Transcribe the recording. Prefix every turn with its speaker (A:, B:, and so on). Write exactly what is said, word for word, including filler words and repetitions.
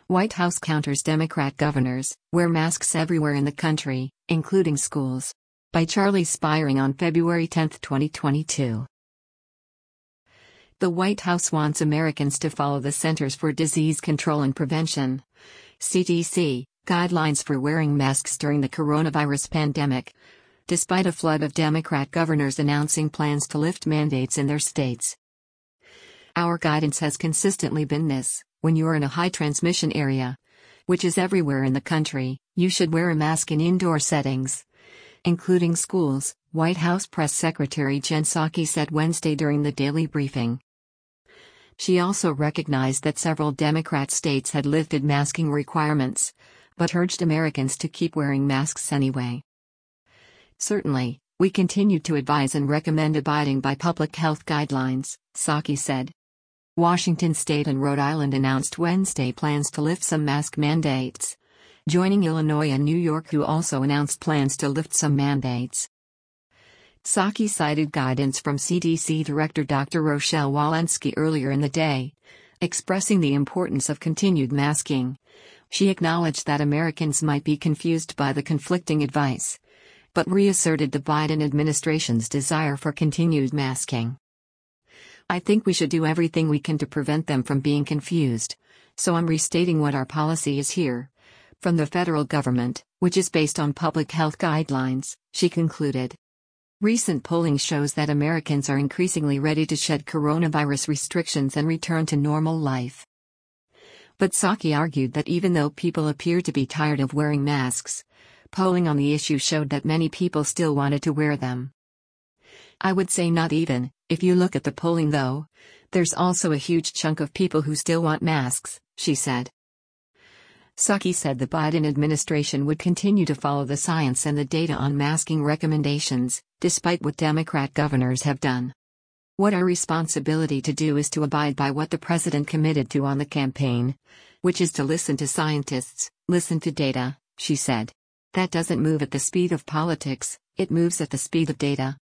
A: White House counters Democrat governors, wear masks everywhere in the country, including schools. By Charlie Spiring on February tenth, twenty twenty-two. The White House wants Americans to follow the Centers for Disease Control and Prevention (C D C) guidelines for wearing masks during the coronavirus pandemic, despite a flood of Democrat governors announcing plans to lift mandates in their states. Our guidance has consistently been this: when you're in a high transmission area, which is everywhere in the country, you should wear a mask in indoor settings, including schools, White House Press Secretary Jen Psaki said Wednesday during the daily briefing. She also recognized that several Democrat states had lifted masking requirements, but urged Americans to keep wearing masks anyway. Certainly, we continue to advise and recommend abiding by public health guidelines, Psaki said. Washington State and Rhode Island announced Wednesday plans to lift some mask mandates, joining Illinois and New York, who also announced plans to lift some mandates. Psaki cited guidance from C D C Director Doctor Rochelle Walensky earlier in the day, expressing the importance of continued masking. She acknowledged that Americans might be confused by the conflicting advice, but reasserted the Biden administration's desire for continued masking. "I think we should do everything we can to prevent them from being confused, so I'm restating what our policy is here, from the federal government, which is based on public health guidelines," she concluded. Recent polling shows that Americans are increasingly ready to shed coronavirus restrictions and return to normal life. But Psaki argued that even though people appear to be tired of wearing masks, polling on the issue showed that many people still wanted to wear them. "I would say not even, if you look at the polling though, there's also a huge chunk of people who still want masks," she said. Psaki said the Biden administration would continue to follow the science and the data on masking recommendations, despite what Democrat governors have done. "What our responsibility to do is to abide by what the president committed to on the campaign, which is to listen to scientists, listen to data," she said. "That doesn't move at the speed of politics, it moves at the speed of data."